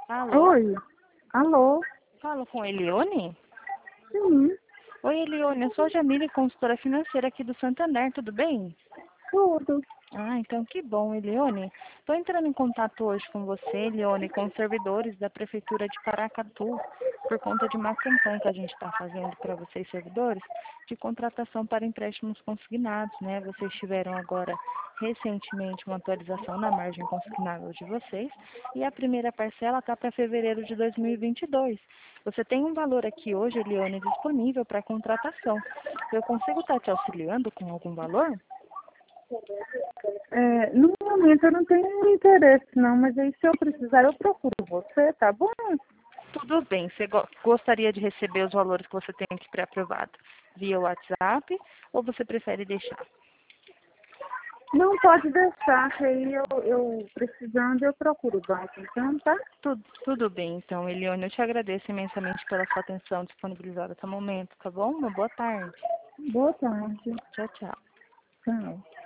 Alô? Oi, alô? Falo com Elione? Sim, Oi, Elione, eu sou a Jamile, consultora financeira aqui do Santander, tudo bem? tudo. Ah, então que bom, Elione. Estou entrando em contato hoje com você, Elione, com os servidores da Prefeitura de Paracatu, por conta de uma campanha que a gente está fazendo para vocês, servidores, de contratação para empréstimos consignados, né? Vocês tiveram agora, recentemente, uma atualização na margem consignável de vocês, e a primeira parcela está para fevereiro de 2022. Você tem um valor aqui hoje, Elione, disponível para contratação. Eu consigo estar te auxiliando com algum valor? No momento eu não tenho interesse não, mas aí se eu precisar eu procuro você, tá bom? Tudo bem. Você gostaria de receber os valores que você tem aqui pré-aprovado via WhatsApp ou você prefere deixar? Não pode deixar, que aí eu precisando eu procuro o banco, então, tá? Tudo bem, então, Elione. Eu te agradeço imensamente pela sua atenção disponibilizada até o momento, tá bom? Uma boa tarde. Boa tarde. Tchau, tchau. Tchau.